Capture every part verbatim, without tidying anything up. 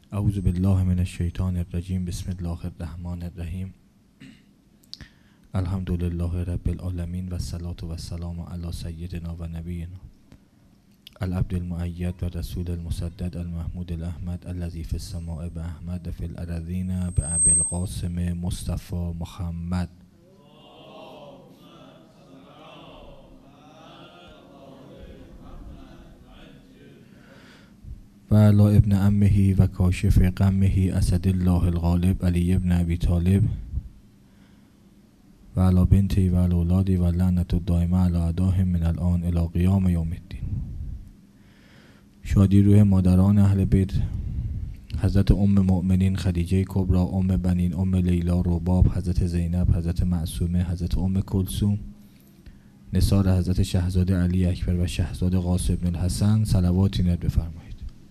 اعوذ بالله من الشیطان الرجیم. بسم الله الرحمن الرحیم. الحمد لله رب العالمین و الصلاة و السلام علی سیدنا و نبینا العبد المؤید و رسول المسدد المحمود الاحمد الذی فی السماء باحمد فی الارضین بابی القاسم مصطفی محمد و علی ابن عمه و کاشف غمه اسد الله الغالب علی ابن ابی طالب و علی بنتی و علی اولادی و لعنت الدائمه علی اعدائهم من الان الی قیام یوم الدین. شادی روح مادران اهل بیت حضرت ام مؤمنین خدیجه کبری، ام بنین، ام لیلا رباب، حضرت زینب، حضرت معصومه، حضرت ام کلثوم، نثار حضرت شهزاده علی اکبر و شهزاده قاسم بن الحسن صلواتی نت بفرمایید.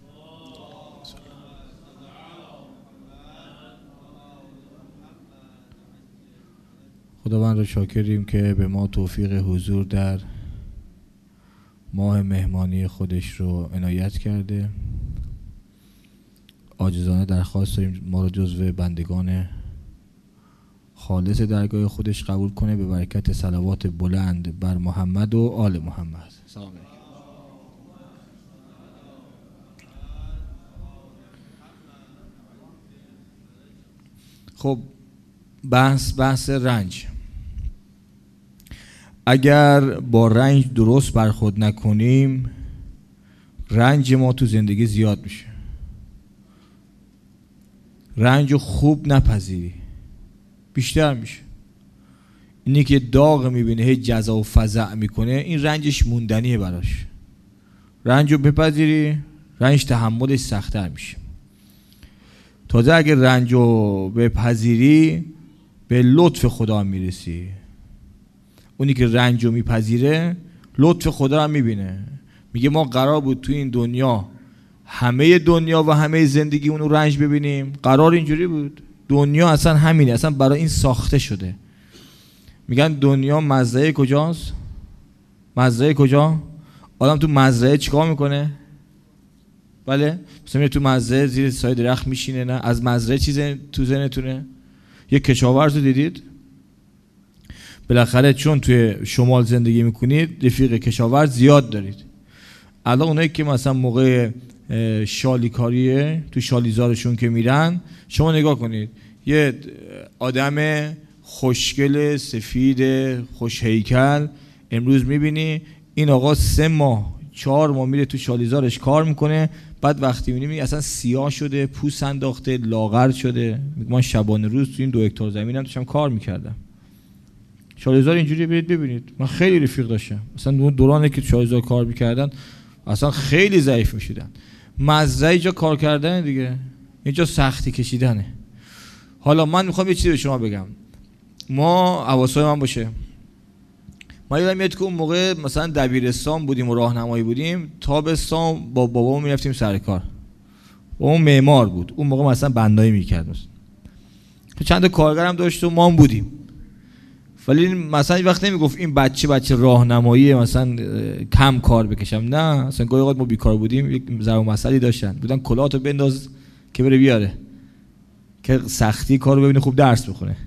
خداوند را شاکریم که به ما توفیق حضور در ماه مهمانی خودش رو عنایت کرده. عاجزانه درخواست داریم ما را جزو بندگان خالص درگاه خودش قبول کنه به برکت صلوات بلند بر محمد و آل محمد. سلام علیکم. خب بحث بحث رنج. اگر با رنج درست برخورد نکنیم رنج ما تو زندگی زیاد میشه. رنج رو خوب نپذیری بیشتر میشه. اینی که داغ میبینه هی جزا و فزع میکنه این رنجش موندنیه براش. رنج رو بپذیری رنج تحملش سخت‌تر میشه. تازه اگر رنج رو بپذیری به لطف خدا میرسی. اونی که رنج رو میپذیره لطف خدا رو میبینه. میگه ما قرار بود تو این دنیا همه دنیا و همه زندگی اونو رنج ببینیم. قرار اینجوری بود. دنیا اصلا همینه، اصلا برای این ساخته شده. میگن دنیا مزرعه کجاست؟ مزرعه کجا؟ آدم تو مزرعه چیکار میکنه؟ بله مثلا میره تو مزرعه زیر سایه درخت میشینه. نه از مزرعه چیزی تو ذهنتونه؟ یک کشاورز رو دیدید؟ بالاخره چون توی شمال زندگی میکنید رفیق کشاورز زیاد دارید. الان اونایی که مثلا موقع شالیکاریه تو شالیزارشون که میرن شما نگاه کنید یه آدم خوشگل سفید خوش هیکل امروز میبینی این آقا سه ماه چهار ماه میره تو شالیزارش کار میکنه، بعد وقتی میبینی اصلا سیاه شده، پوست انداخته، لاغر شده. من شبانه روز تو این دو هکتار زمینم داشتم کار میکردم. شالیزار اینجوری برید ببینید. من خیلی رفیق داشتم مثلا اون دورانی که شالیزار کار میکردن اصلا خیلی ضعیف میشدن. مزرعه جا کار کردن دیگه، اینجا سختی کشیدنه. حالا من میخوام یه چیزی به شما بگم. ما حواسای من باشه. ما یادم میاد که اون موقع مثلا دبیرستان بودیم و راهنمایی بودیم، تابستان با بابامون میرفتیم سر کار. اون معمار بود. اون موقع مثلا بندایی میکرد. مثلا چند کارگرم داشت و ما هم بودیم. ولی مثلا وقت نمیگفت این بچه بچه راهنمایی مثلا کم کار بکشم. نه مثلا گاهی اوقات ما بیکار بودیم یک ضرب مسئله داشتن بودن کلاهتو بنداز که بره بیاره که سختی کارو ببینه خوب درس بخونه.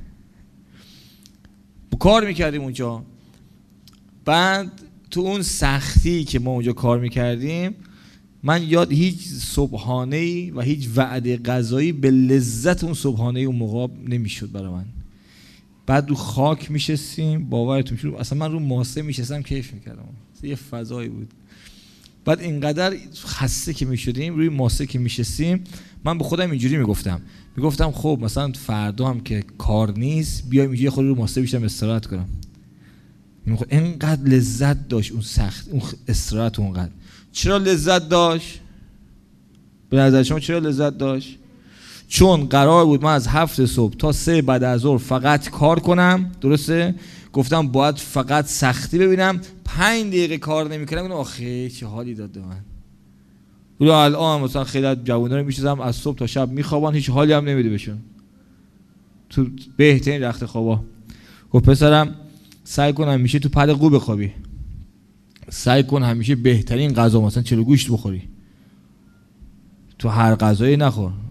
ما کار میکردیم اونجا. بعد تو اون سختی که ما اونجا کار میکردیم من یاد هیچ صبحانه‌ای و هیچ وعده غذایی به لذت اون صبحانه اون موقع نمیشد برای من. بعد رو خاک میشستیم باورتون شد اصلا من رو ماسه میشستم کیف میکردم. یه فضایی بود. بعد اینقدر خسته که میشدیم روی ماسه که میشستیم من به خودم اینجوری میگفتم میگفتم خب مثلا فردا هم که کار نیست بیایم اینجوری خود رو ماسه بیشتم استراحت کنم. اینقدر لذت داشت اون سخت اون استراحت. اونقدر چرا لذت داشت؟ به نظر شما چرا لذت داشت؟ چون قرار بود من از هفت صبح تا سه بعد از ظهر فقط کار کنم. درسته؟ گفتم باید فقط سختی ببینم. پنج دقیقه کار نمی‌کردم گفتم آخه چه حالی داد به من. ولی الان مثلا خیلی از جوونا رو می‌شناسم از صبح تا شب میخوابن هیچ حالی هم نمیده بهشون. تو بهترین رخت خوابا. گفت پسرم سعی کن همیشه تو پد قو بخوابی. سعی کن همیشه بهترین غذا مثلا چلو گوشت بخوری. تو هر غذایی نخور.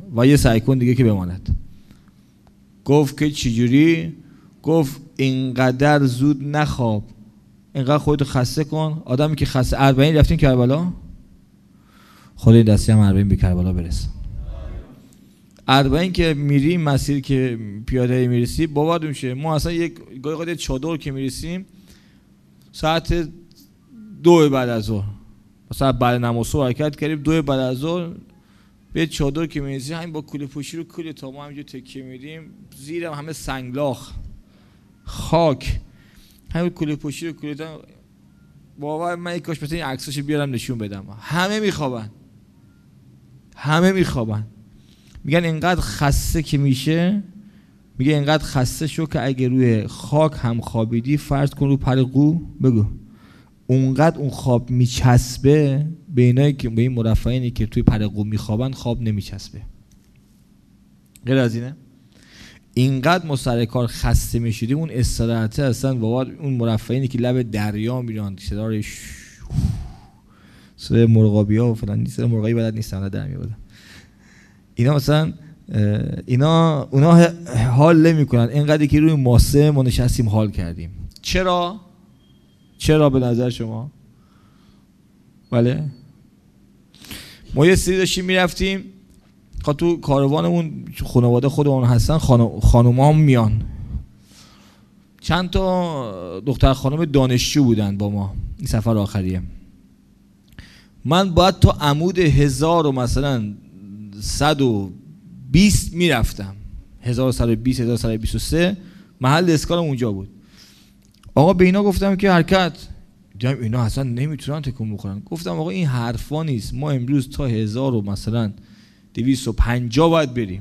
و یه سعی کن دیگه که بماند. گفت که چجوری؟ گفت اینقدر زود نخواب، اینقدر خودتو خسته کن. آدمی که خسته، اربعین رفتین کربلا، خدای دستی هم اربعین به کربلا برسه. اربعین که میری مسیر که پیاده میرسی باور میشه. ما اصلا یک گاهی قاعده چادر که میرسیم ساعت دو بعد از ظهر، مثلا بعد نماز صبح حرکت کردیم، دو بعد از ظهر به چادر که میرسیم همین با کوله پوشی رو کوله تا ما همینجور تکیه میدیم، زیرم همه سنگلاخ خاک، همین کوله پوشی رو کوله تا باور من یک کاش بتونم این عکساشو بیارم نشون بدم. همه میخوابن، همه میخوابن. میگن اینقدر خسته که میشه، میگه اینقدر خسته شو که اگه روی خاک هم خوابیدی فرض کن رو پر قو، بگو اونقدر اون خواب میچسبه به اینایی که به این مرفعینی که توی پر قو میخوابن خواب نمیچسبه. غیر از اینه اینقدر ما سر کار خسته میشدیم اون استراحته اصلا واقعا اون مرفعینی که لب دریا میرن صدای صدای مرغابی ها و فلان نیست، مرغایی بلد نیستن در میاد اینا، مثلا اینا اونا حال نمیکنن اینقدر که روی ماسه ما نشستیم حال کردیم. چرا؟ چرا به نظر شما؟ بله ما یه سری داشتیم میرفتیم، خب تو کاروانمون خانواده خودمون هستن، خانوما هم میان، چند تا دختر خانم دانشجو بودن با ما این سفر آخریه. من باید تا عمود هزار و مثلا صد و بیست میرفتم، هزار و صد و بیست هزار و صد و بیست و سه محل اسکانم اونجا بود. آقا به اینا گفتم که حرکت، دیدم اینا اصلا نمیتونن تکون بخورن. گفتم آقا این حرفا نیست، ما امروز تا هزار و مثلا دویست و پنجاه باید بریم.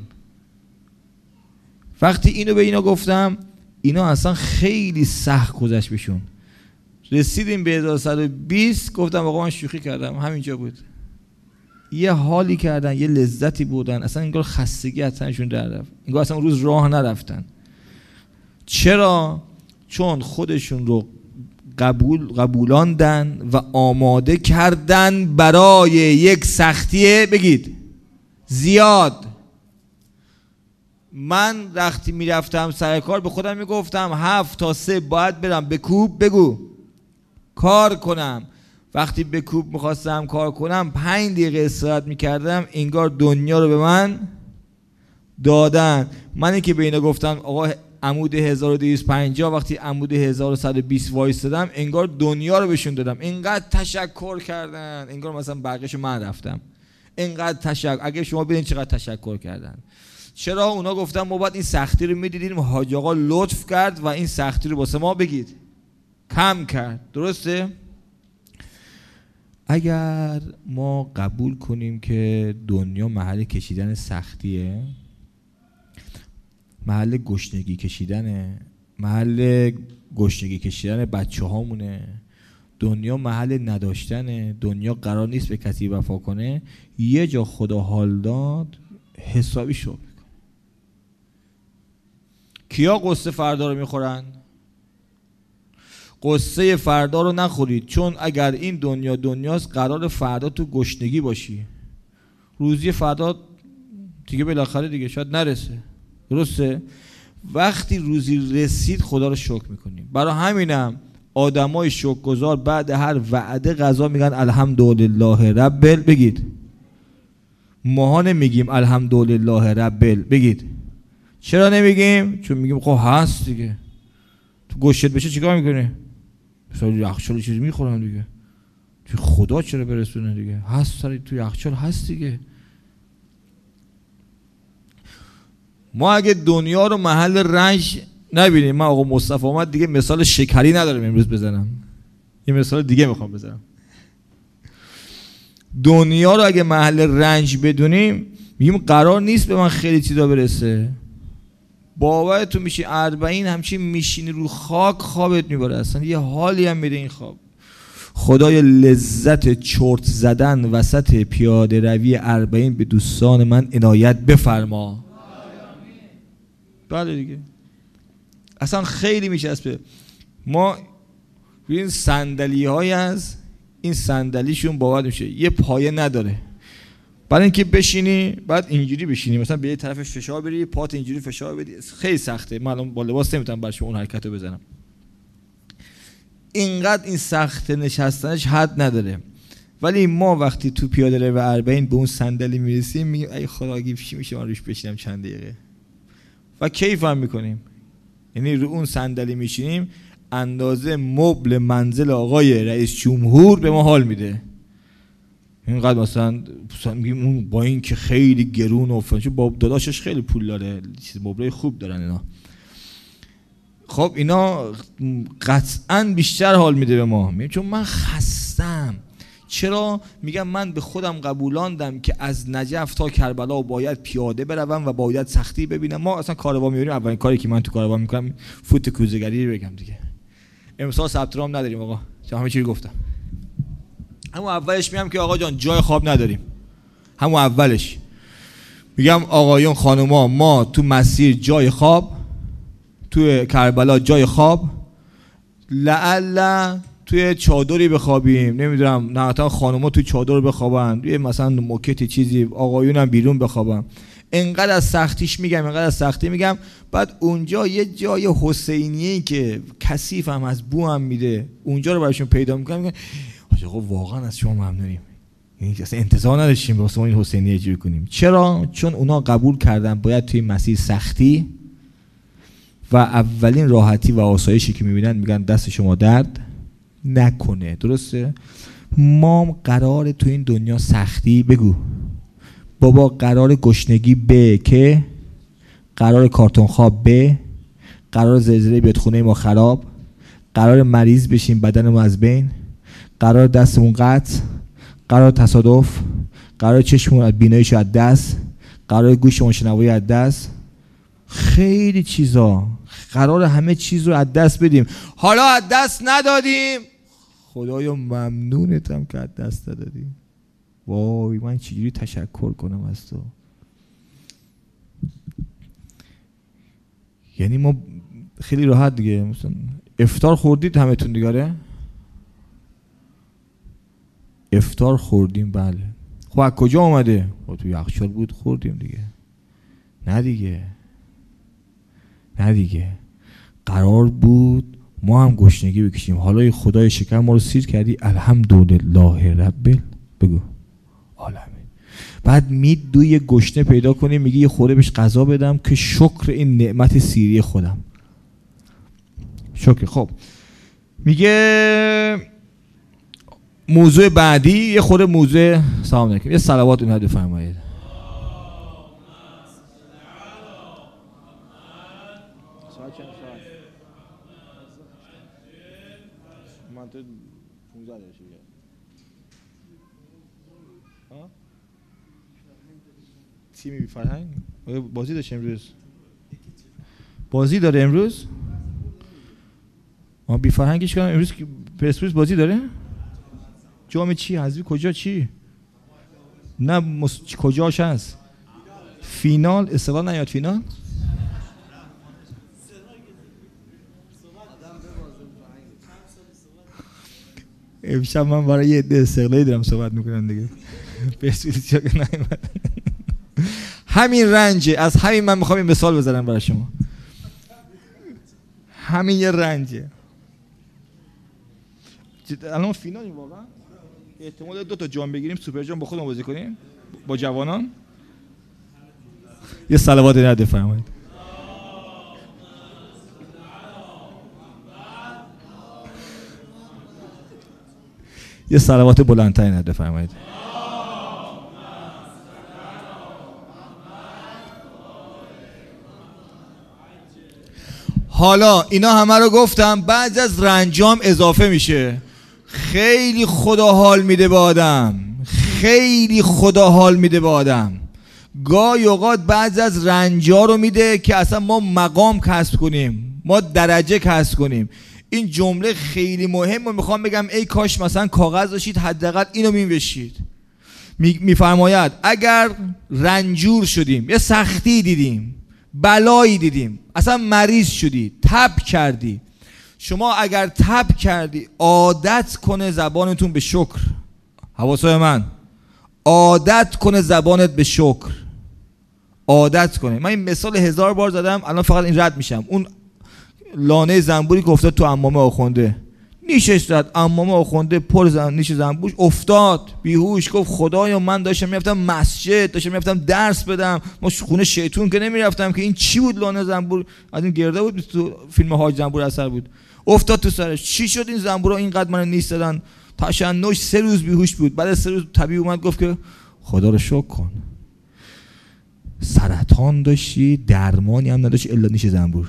وقتی اینو به اینا گفتم اینا اصلا خیلی سخت گذشت بهشون. رسیدیم به هزار و صد و بیست گفتم آقا من شوخی کردم، همینجا بود. یه حالی کردن، یه لذتی بودن، اصلا انگار خستگی ازشون در رفت، انگار اصلا روز راه نرفتن. چرا؟ چون خودشون رو قبول قبولاندن و آماده کردن برای یک سختیه بگید زیاد. من وقتی میرفتم سر کار به خودم میگفتم هفت تا سه باید برم به کوب بگو کار کنم. وقتی به کوب میخواستم کار کنم پنج دقیقه استراحت میکردم، انگار دنیا رو به من دادن. منی که به اینا گفتم آقا عمود هزار و دویست و پنجاه، وقتی عمود هزار و صد و بیست وایستادم انگار دنیا رو بهشون دادم. اینقدر تشکر کردن، انگار مثلا بقیه‌شو من رفتم. اینقدر تشکر، اگه شما ببینید چقدر تشکر کردن. چرا؟ اونا گفتن ما باید این سختی رو میدیدیم، حاج آقا لطف کرد و این سختی رو واسه ما بگید کم کرد. درسته؟ اگر ما قبول کنیم که دنیا محل کشیدن سختیه، محل گشنگی کشیدنه، محل گشنگی کشیدن بچه هامونه، دنیا محل نداشتنه، دنیا قرار نیست به کسی وفا کنه، یه جا خدا حال داد حسابی شو میکن. کیا قصه فردا رو میخورن؟ قصه فردا رو نخورید، چون اگر این دنیا دنیاست قرار فردا تو گشنگی باشی، روزی فردا دیگه بالاخره دیگه شاید نرسه. درسته؟ وقتی روزی رسید خدا رو شکر میکنیم. برای همینم آدمای شکرگزار بعد هر وعده غذا میگن الحمدلله ربل بگید. ماها نمیگیم الحمدلله ربل بگید. چرا نمیگیم؟ چون میگیم خب هست دیگه. تو گوشت بشه چیکار میکنه؟ مثلا یخچال چیزی میخورن دیگه. تو خدا چرا برسونه دیگه؟ هست سر تو یخچال هست دیگه. ما اگه دنیا رو محل رنج نبینیم، من آقا مصطفی اومد دیگه مثال شکری ندارم امروز بزنم، یه مثال دیگه میخوام بزنم. دنیا رو اگه محل رنج بدونیم میگیم قرار نیست به من خیلی چیزا برسه. باورتون میشه اربعین همچین میشینی رو خاک خوابت میبره، اصلا یه حالی هم میده این خواب. خدای لذت چرت زدن وسط پیاده روی اربعین به دوستان من عنایت بفرما. بله دیگه اصلا خیلی میچسبه. ما این صندلی های از این صندلیشون باور میشه یه پایه نداره. برای اینکه بشینی بعد اینجوری بشینی، مثلا به یه طرف فشار بری، پات اینجوری فشار بدی، خیلی سخته. من الان با لباس نمیتونم برش اون حرکتو بزنم. اینقدر این سخت نشستنش حد نداره. ولی ما وقتی تو پیاده رو اربعین به اون صندلی میرسیم میگیم ای خدا چی میشه من روش بشینم چند دقیقه و کیف هم میکنیم. یعنی رو اون صندلی میشینیم اندازه مبل منزل آقای رئیس جمهور به ما حال میده. اینقدر مثلا میگیم اون با این که خیلی گرون و فلان، با داداشش خیلی پول داره، چیز مبلای خوب دارن اینا. خب اینا قطعاً بیشتر حال میده به ما. میگم چون من خستم. چرا؟ میگم من به خودم قبولاندم که از نجف تا کربلا باید پیاده بروم و باید سختی ببینم. ما اصلا کاروان میبریم، اولین کاری که من تو کاروان میکنم فوت کوزه‌گری رو بگم دیگه. امسال ثبت نام نداریم آقا، چه همه چی رو گفتم. همون اولش میگم که آقا جان جای خواب نداریم. همون اولش میگم آقایون خانوما ما تو مسیر جای خواب، تو کربلا جای خواب، لعل توی چادری بخوابیم، نمیدونم نه خانوما توی چادر بخوابن، یه مثلا موکتی چیزی، آقایون هم بیرون بخوابن. انقدر از سختیش میگم، انقدر از سختی میگم. بعد اونجا یه جای حسینیه که کثیف هم از بو هم میده، اونجا رو براشون پیدا میکنم. میگم آقا واقعا از شما ممنونیم، یعنی اصلا انتظار نداشتیم واسه این حسینیه اجرا کنیم. چرا؟ چون اونا قبول کردن باید توی مسیر سختی و اولین راحتی و آسایشی که میبینن میگن دست شما درد نکنه. درسته؟ ما قراره تو این دنیا سختی بگو بابا، قرار گشنگی به که، قرار کارتون خواب به، قرار زلزله بیاد خونه ما خراب، قرار مریض بشیم بدن ما از بین، قرار دستمون قطع، قرار تصادف، قرار چشممون از بیناییش از دست، قرار گوشمون شنوایی از دست، خیلی چیزا قرار همه چیز رو از دست بدیم. حالا از دست ندادیم، خدایا ممنونتم که از دست ندادیم. وای من چجوری تشکر کنم از تو. یعنی ما خیلی راحت دیگه، مثلا افطار خوردید همتون دیگه؟ افطار خوردیم بله. خب از کجا اومده؟ خب تو یخچال بود خوردیم دیگه. نه دیگه نه دیگه قرار بود ما هم گشنگی بکشیم، حالا خدای شکر ما رو سیر کردی، الحمدلله رب بگو عالمین. بعد میدو یه گشنه پیدا کنیم میگی یه خورده بهش غذا بدم که شکر این نعمت سیری خودم. شکر. خب میگه موضوع بعدی یه خورده موضوع سلام علیکم، یه صلوات اون حد فرمایید. تیم بی فرهنگ بازی داشت امروز، بازی داره امروز. ما بی فرهنگش کنم امروز پرسپولیس بازی داره. جام چی حذفی کجا چی؟ نه مس... کجاش هست؟ فینال استقلال نیاد فینال؟ امشب من برای یه عده استقلالی دارم صحبت میکنم دیگه. پرسپولیس چرا نیومد؟ همین رنجه، از همین من میخوام این مثال بزنم برای شما. همین یه رنجه. الان فینال واقعا احتمال دو تا جام بگیریم، سوپر جام با خودمون بازی کنیم با جوانان. یه صلوات نده فرمایید. یه صلوات بلندتر نده فرمایید. حالا اینا همه رو گفتم، بعد از رنجام اضافه میشه. خیلی خدا حال میده به آدم، خیلی خدا حال میده به آدم. گاهی اوقات بعض از رنجا رو میده که اصلا ما مقام کسب کنیم، ما درجه کسب کنیم. این جمله خیلی مهمه، میخوام بگم ای کاش مثلا کاغذ داشتید حداقل اینو می‌نوشتید. میفرماید اگر رنجور شدیم، یه سختی دیدیم، بلایی دیدیم، اصلا مریض شدی، تب کردی، شما اگر تب کردی عادت کنه زبانتون به شکر. حواسای من عادت کنه زبانت به شکر، عادت کنه. من این مثال هزار بار زدم، الان فقط این رد میشم. اون لانه زنبوری که افتاد تو عمامه آخونده، نیشش زد، عمامه آخونده پر زن نیش زنبورش افتاد بیهوش، گفت خدایا من داشتم میرفتم مسجد، داشتم میرفتم درس بدم، ما خونه شیطون که نمیرفتم که این چی بود؟ لانه زنبور از این گرده بود، تو فیلم حاج زنبور اثر بود، افتاد تو سرش. چی شد این زنبورا اینقدر من نیست دادن؟ تشنج. سه روز بیهوش بود. بعد از سه روز طبیعی اومد گفت که خدا رو شکر کن، سرطان داشتی درمانی هم نداشتی الا نیش زنبور.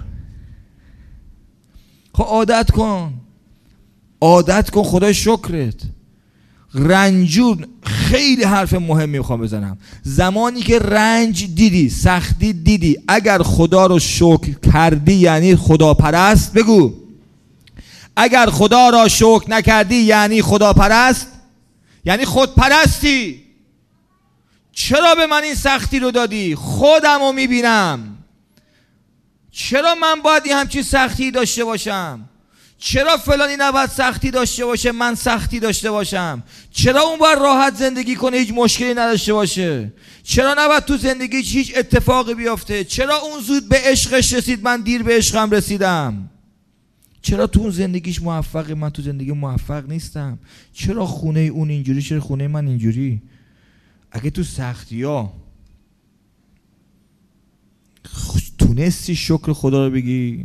خب عادت کن، عادت کن، خدای شکرت. رنجور خیلی حرف مهمی میخوام بزنم. زمانی که رنج دیدی، سختی دیدی، اگر خدا رو شکر کردی یعنی خدا پرست. بگو اگر خدا را شکر نکردی یعنی خدا پرست، یعنی خود پرستی. چرا به من این سختی رو دادی؟ خودم رو میبینم. چرا من باید این همچین سختی داشته باشم؟ چرا فلانی نباید سختی داشته باشه من سختی داشته باشم؟ چرا اون باید راحت زندگی کنه هیچ مشکلی نداشته باشه؟ چرا نباید تو زندگیش هیچ اتفاقی بیفته؟ چرا اون زود به عشقش رسید من دیر به عشقم رسیدم؟ چرا تو اون زندگیش موفقه من تو زندگی موفق نیستم؟ چرا خونه اون اینجوری، چرا خونه من اینجوری؟ اگه تو سختی ها تونستی شکر خدا رو بگی.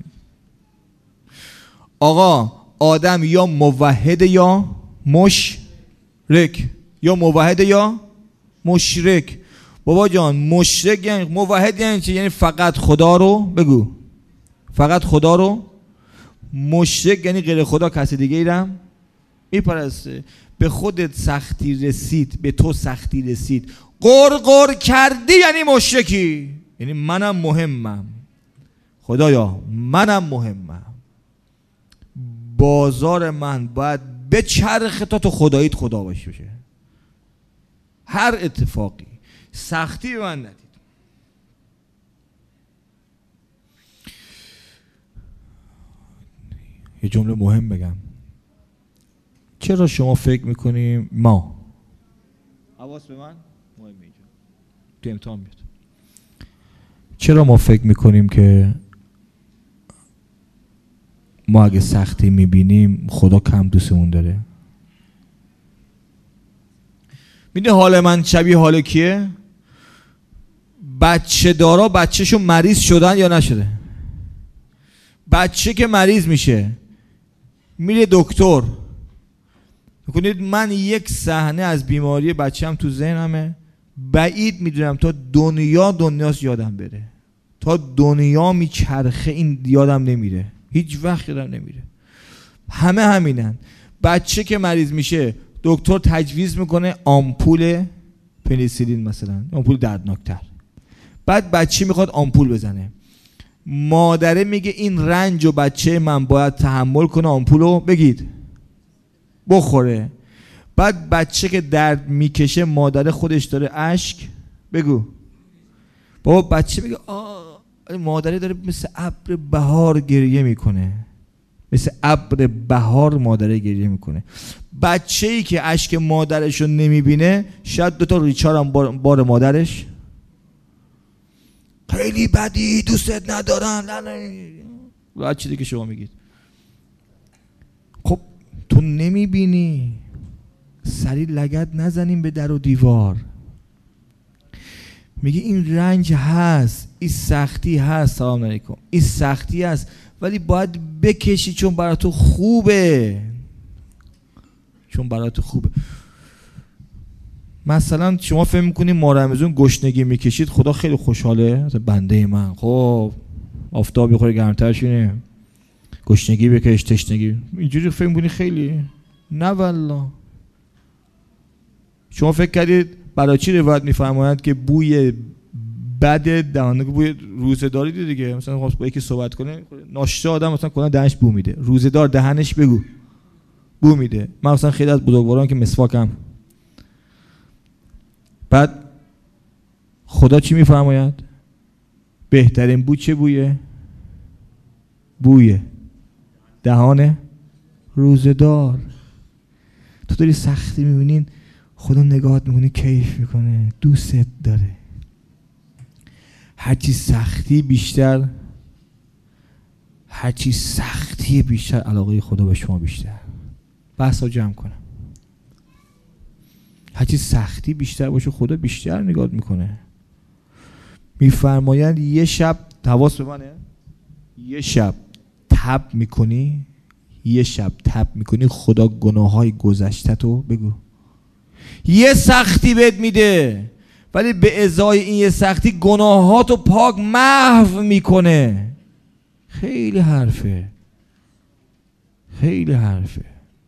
آقا آدم یا موحد یا مشرک، یا موحد یا مشرک. بابا جان مشرک یعنی موحد یعنی چی؟ یعنی فقط خدا رو بگو، فقط خدا رو. مشرک یعنی غیر خدا کسی دیگه ایرم میپرسته. به خودت سختی رسید، به تو سختی رسید، قرقر کردی یعنی مشرکی، یعنی منم مهمم، خدایا منم مهمم، بازار من باید به چرخ تا تو خداییت خدا باشه. هر اتفاقی سختی به من ندید. یه جمله مهم بگم. چرا شما فکر میکنیم ما حواس به من مهمه اینجا تو امتحان میاد، چرا ما فکر میکنیم که ما اگه سختی میبینیم خدا کم دوستمون داره؟ میدونی حال من شبیه حال کیه؟ بچه دارا بچهشو مریض شدن یا نشده؟ بچه که مریض میشه میره دکتر، میکنید من یک صحنه از بیماری بچه‌م تو ذهنمه، بعید میدونم تا دنیا دنیاست یادم بره، تا دنیا میچرخه این یادم نمیره، هیچ وقت یادم نمیره. همه همینن. بچه که مریض میشه دکتر تجویز میکنه آمپول پنیسیلین مثلا، آمپول دردناکتر، بعد بچه میخواد آمپول بزنه، مادره میگه این رنج و بچه من باید تحمل کنه آمپولو بگید بخوره. بعد بچه که درد میکشه مادر خودش داره اشک بگو بابا، بچه میگه آه، مادره داره مثل ابر بهار گریه میکنه، مثل ابر بهار مادره گریه میکنه. بچه ای که اشک مادرش رو نمیبینه شاید دوتا ریچار هم بار, بار مادرش خیلی بدی دوستت ندارن و چیزی که شما میگید. خب تو نمیبینی، سری لگد نزنیم به در و دیوار. میگه این رنج هست، این سختی هست، سلام علیکم، این سختی هست ولی باید بکشی چون برای تو خوبه، چون برای تو خوبه. مثلا شما فهم میکنید ما رمضان گشنگی میکشید خدا خیلی خوشحاله، بنده من خب آفتاب بخوره گرمتر شینه گشنگی بکش تشنگی، اینجوری فهم میکنید خیلی؟ نه والله. شما فکر کردید برای چی روایت میفرمایند که بوی بد دهانه، بوی روزه‌داری دیگه، مثلا خواست با یکی صحبت کنه ناشتا آدم مثلا کلا دهنش بو میده، روزه‌دار دهنش بگو بو میده. من مثلا خیلی از بزرگواران که مسواکم، بعد خدا چی میفرماید؟ بهترین بو چه بویه؟ بوی دهان روزه‌دار. تو داری سختی میبینین خدا نگاهت میکنه، کیف میکنه، دوستت داره. هرچی سختی بیشتر هرچی سختی بیشتر علاقه خدا به شما بیشتر. بحث رو جمع کنم. هرچی سختی بیشتر باشه خدا بیشتر نگاهت میکنه. میفرمایند یه شب، حواس به منه، یه شب تب میکنی یه شب تب میکنی خدا گناههای گذشته تو بگو یه سختی بهت میده، ولی به ازای این یه سختی گناهاتو پاک محو میکنه. خیلی حرفه، خیلی حرفه.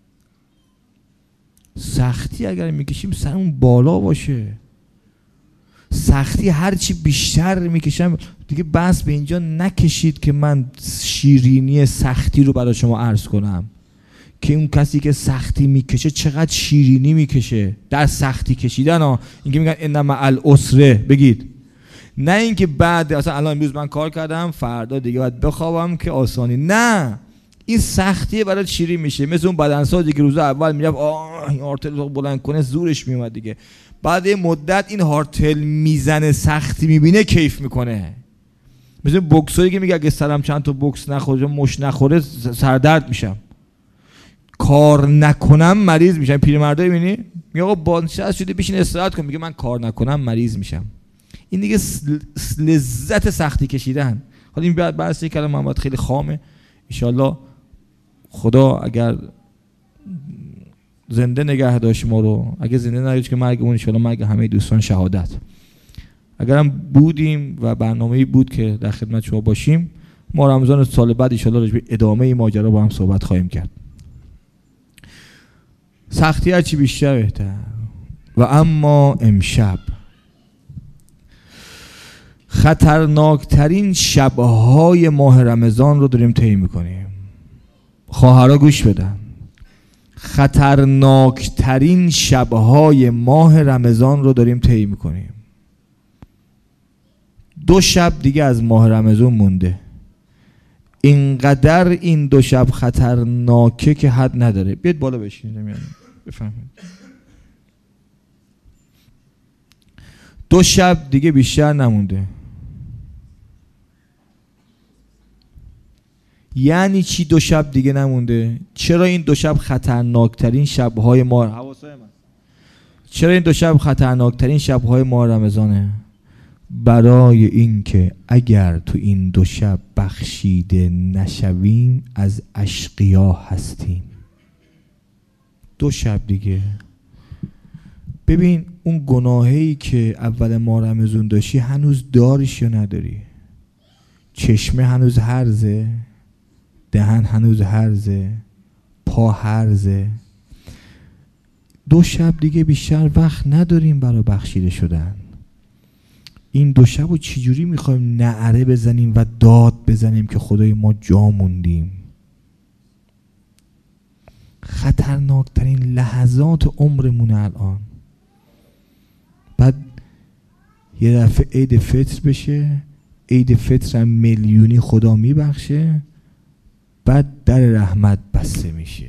سختی اگر میکشیم سرمون بالا باشه. سختی هرچی بیشتر میکشم دیگه. بس به اینجا نکشید که من شیرینی سختی رو برای شما عرض کنم که اون کسی که سختی میکشه چقدر شیرینی میکشه در سختی کشیدن ها. اینکه میگن ان مع العسر بگید، نه اینکه بعد اصلا الان امروز من کار کردم فردا دیگه باید بخوابم که آسانی. نه، این سختیه برای شیرین میشه. مثل اون بدنسازی که روز اول میرفت آه این هارتل رو بلند کنه زورش میومد دیگه، بعد یه مدت این هارتل میزنه سختی میبینه کیف میکنه. مثل بوکسری که میگه اگه سرم چند تا بوکس نخوره مش نخوره سردرد میشم، کار نکنم مریض میشم. پیرمردا میبینی میگه آقا بازنشسته شده بشین استراحت کن، میگه من کار نکنم مریض میشم. این دیگه لذت سختی کشیدن. حالا این بعد بحثی که محمد خیلی خامه. ان شاء الله خدا اگر زنده نگه داشت ما رو، اگه زنده نگه که مرگمون ان شاء الله مرگ همه دوستان شهادت. اگرم بودیم و برنامه‌ای بود که در خدمت شما باشیم، ما رمضان سال بعد ان شاء الله راجع به ادامه این ماجرا با هم صحبت خواهیم کرد. سختی هرچی بیشتر بهتر. و اما امشب خطرناکترین شبهای ماه رمضان رو داریم طی می‌کنیم. خواهرها گوش بدن. خطرناکترین شبهای ماه رمضان رو داریم طی می‌کنیم. دو شب دیگه از ماه رمضان مونده. اینقدر این دو شب خطرناکه که حد نداره. بیاید بالا بشینید یعنی بفهمید. دو شب دیگه بیشتر نمونده. یعنی چی دو شب دیگه نمونده؟ چرا این دو شب خطرناکترین شب‌های ماه حواسای من چرا این دو شب خطرناکترین شب‌های ماه رمضانه؟ برای اینکه اگر تو این دو شب بخشیده نشویم از اشقیا هستیم. دو شب دیگه. ببین اون گناهی که اول ماه رمضان داشتی هنوز داریش یا نداری؟ چشمه هنوز هرزه، دهن هنوز هرزه، پا هرزه. دو شب دیگه بیشتر وقت نداریم برای بخشیده شدن. این دو شب رو چجوری میخوایم نعره بزنیم و داد بزنیم که خدای ما جا موندیم؟ خطرناکترین لحظات عمرمون الان. بعد یه دفعه عید فطر بشه، عید فطر هم میلیونی خدا میبخشه، بعد در رحمت بسته میشه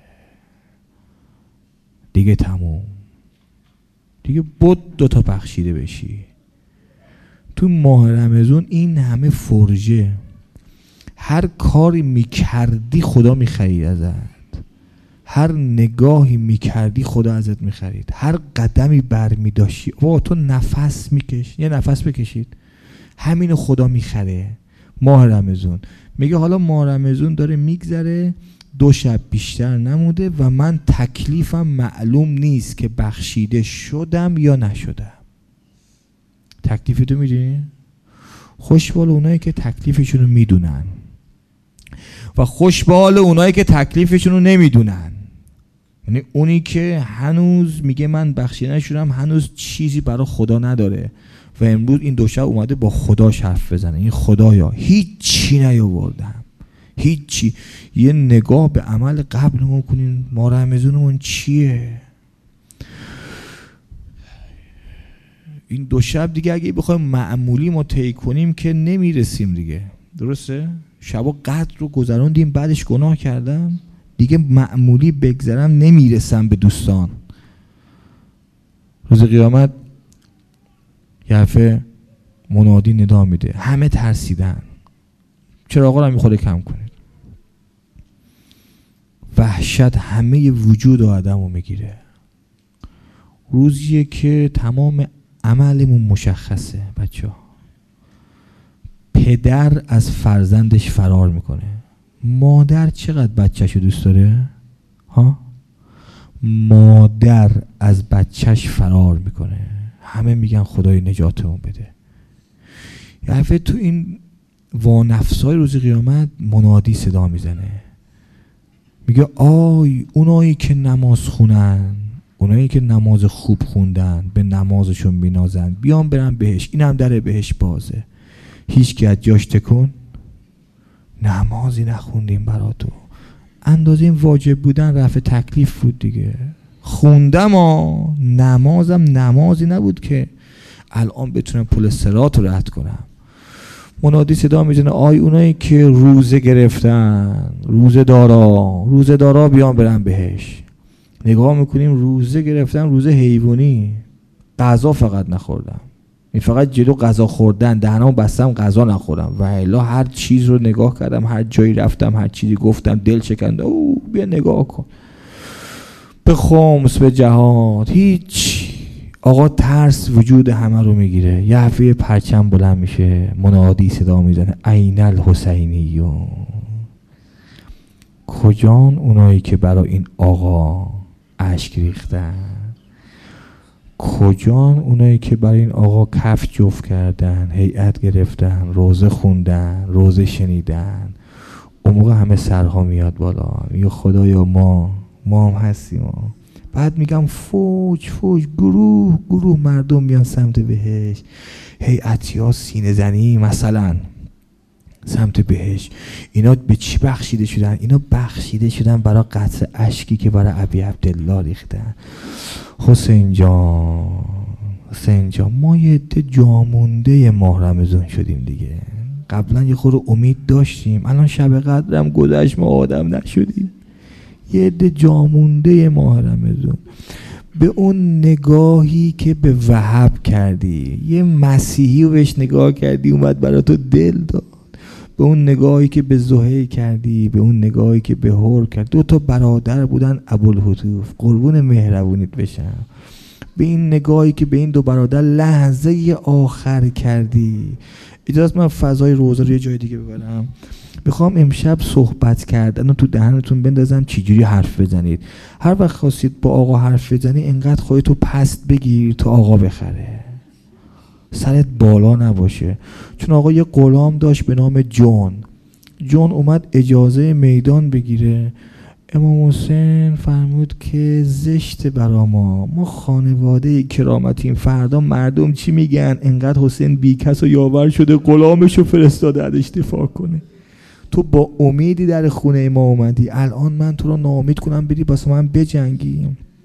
دیگه، تموم دیگه. بود دوتا بخشیده بشی. تو ماه رمضان این همه فرجه، هر کاری میکردی خدا میخرید ازت، هر نگاهی میکردی خدا ازت میخرید، هر قدمی برمیداشتی. واقعا تو نفس میکش، یه نفس بکشید، همینو خدا میخره. ماه رمضان میگه حالا ماه رمضان داره میگذره، دو شب بیشتر نموده و من تکلیفم معلوم نیست که بخشیده شدم یا نشدم. تکلیفتو میدونی؟ خوشبال اونایی که تکلیفشونو میدونن و خوشبال اونایی که تکلیفشونو نمیدونن. یعنی اونی که هنوز میگه من بخشیده نشدم، هنوز چیزی برای خدا نداره و امروز این دو شب اومده با خدا حرف بزنه. این خدایا هیچی نیاوردم، هیچی. یه نگاه به عمل قبلمون کنین، ما رمضانمون چیه؟ این دو شب دیگه اگه بخوایم معمولی ما طی کنیم که نمیرسیم دیگه. درسته؟ شبا قدر رو گذروندیم، بعدش گناه کردم دیگه، معمولی بگذرم نمیرسم به دوستان. روز قیامت یه دفعه منادی ندا میده، همه ترسیدن، چراغا رو میخوره کم کنید. وحشت همه وجود آدم رو میگیره. روزیه که تمام عملمون مشخصه بچه ها. پدر از فرزندش فرار میکنه. مادر چقدر بچهش رو دوست داره؟ ها؟ مادر از بچهش فرار میکنه. همه میگن خدای نجاتمون بده. یه دفعه تو این وانفسای روز قیامت منادی صدا میزنه، میگه آی اونایی که نماز خونن، اونایی که نماز خوب خوندن، به نمازشون بینازن، بیان برن بهش. این هم در بهش بازه. هیچ که از جاش تکون. نمازی نخوندیم برا تو، اندازه این واجب بودن رفع تکلیف بود دیگه. خوندم ها، نمازم نمازی نبود که الان بتونم پل صراط رو رد کنم. منادی صدا میزنه آی اونایی که روزه گرفتن، روزه دارا، روزه دارا بیان برن بهش. نگاه میکنیم روزه گرفتن، روزه حیوانی، غذا فقط نخوردم، این فقط جلو غذا خوردن، دهنمو بستم غذا نخوردم، و الا هر چیز رو نگاه کردم، هر جایی رفتم، هر چیزی گفتم، دل شکنده او بیا نگاه کن. به خمس، به جهاد، هیچ. آقا ترس وجود همه رو میگیره. یه دفعه پرچم بلند میشه، منادی صدا میزنه این الحسینیون. کجان اونایی که برای این آقا اشک ریختن؟ کجان اونایی که برای این آقا کف جفت کردن، هیئت گرفتن، روزه خوندن، روزه شنیدن؟ اون موقع همه سرها میاد بالا، میگه خدایا ما ما هم هستیم ما. بعد میگم فوج فوج، گروه گروه مردم میان سمت بهش، هیئتی ها سینه زنی مثلا سمت بهش. اینا به چی بخشیده شدن؟ اینا بخشیده شدن برای قطع اشکی که برای ابی عبدالله ریختن. حسین جان، حسین جان، ما یه عده جامونده ماه رمضان شدیم دیگه. قبلا یه خورده امید داشتیم، الان شب قدرم گذشت ما آدم نشدیم. یه عده جامونده ماه رمضان. به اون نگاهی که به وهب کردی، یه مسیحی رو بهش نگاه کردی اومد برای تو دل داد. به اون نگاهی که به زهیر کردی، به اون نگاهی که به هور کرد. دو تا برادر بودن ابوالهتوف، قربون مهربونیت بشم. به این نگاهی که به این دو برادر لحظه آخر کردی. اجازه من فضای روزه رو یه جای دیگه ببرم. میخوام امشب صحبت کردن تو دهنتون بندازم چجوری حرف بزنید. هر وقت خواستید با آقا حرف بزنی انقدر خودتو پست بگیر تا آقا بخره، سرت بالا نباشه. چون آقا یه غلام داشت به نام جون. جون اومد اجازه میدان بگیره. امام حسین فرمود که زشت برا ما، ما خانواده کرامتیم، فردا مردم چی میگن؟ انقدر حسین بیکس و یاور شده غلامشو فرستاده ازش دفاع کنه. تو با امیدی در خونه ما اومدی، الان من تو رو ناامید کنم بری واسه من بجنگی؟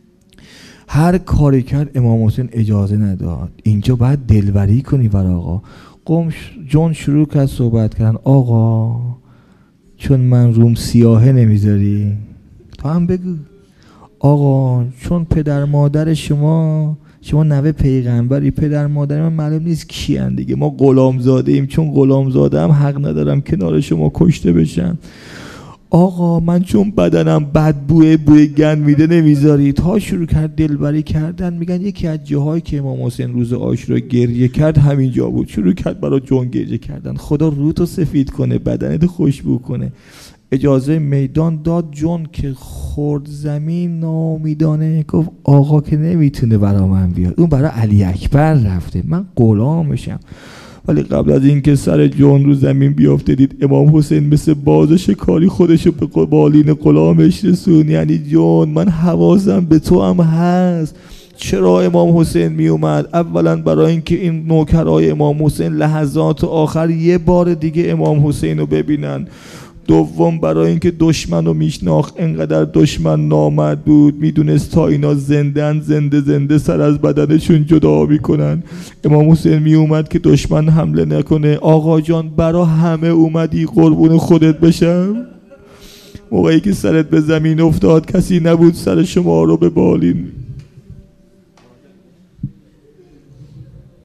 هر کاری کرد امام حسین اجازه نداد. اینجا باید دلبری کنی بر آقا. قوم جون شروع کرد صحبت کردن. آقا چون من روم سیاهه نمیذاری، تو هم بگو. آقا چون پدر مادر شما، شما نوه پیغمبری، پدر مادر من معلوم نیست کیان دیگه، ما غلام زاده ایم، چون غلام زاده هم حق ندارم کنار شما کشته بشم. آقا من چون بدنم بدبوه بوی گند میده نمیذاری. تا شروع کرد دلبری کردن. میگن یکی از جاهایی که امام حسین روز عاشورا گریه کرد همینجا بود. شروع کرد برای جون گریه کردن. خدا روتو سفید کنه، بدنت خوشبو کنه. اجازه میدان داد. جون که خورد زمین نامیدانه گفت آقا که نمیتونه برا من بیاد، اون برای علی اکبر رفته، من غلامشم. ولی قبل از اینکه سر جون رو زمین بیافته دید امام حسین مثل باز شکاری خودشو به بالین غلامش رسون. یعنی جون من حواسم به تو هم هست. چرا امام حسین می اومد؟ اولا برای اینکه این نوکرای امام حسین لحظات آخر یه بار دیگه امام حسین رو ببینن. دوم برای اینکه دشمن رو میشناخت، انقدر دشمن نامرد بود میدونست تا اینا زندن زنده زنده سر از بدنشون جدا میکنن. امام حسین می اومد که دشمن حمله نکنه. آقا جان برا همه اومدی قربون خودت بشم؟ موقعی که سرت به زمین افتاد کسی نبود سر شما رو به بالین